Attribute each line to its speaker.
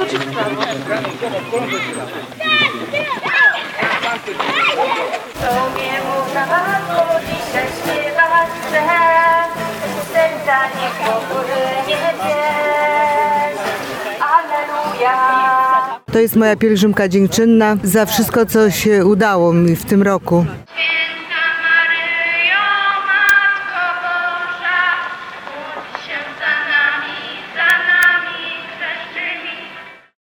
Speaker 1: Tobie można bardzo dzisiaj śpiewać chcę, serca niech pogórnie pies. Alleluja.
Speaker 2: To jest moja pielgrzymka dziękczynna za wszystko, co się udało mi w tym roku.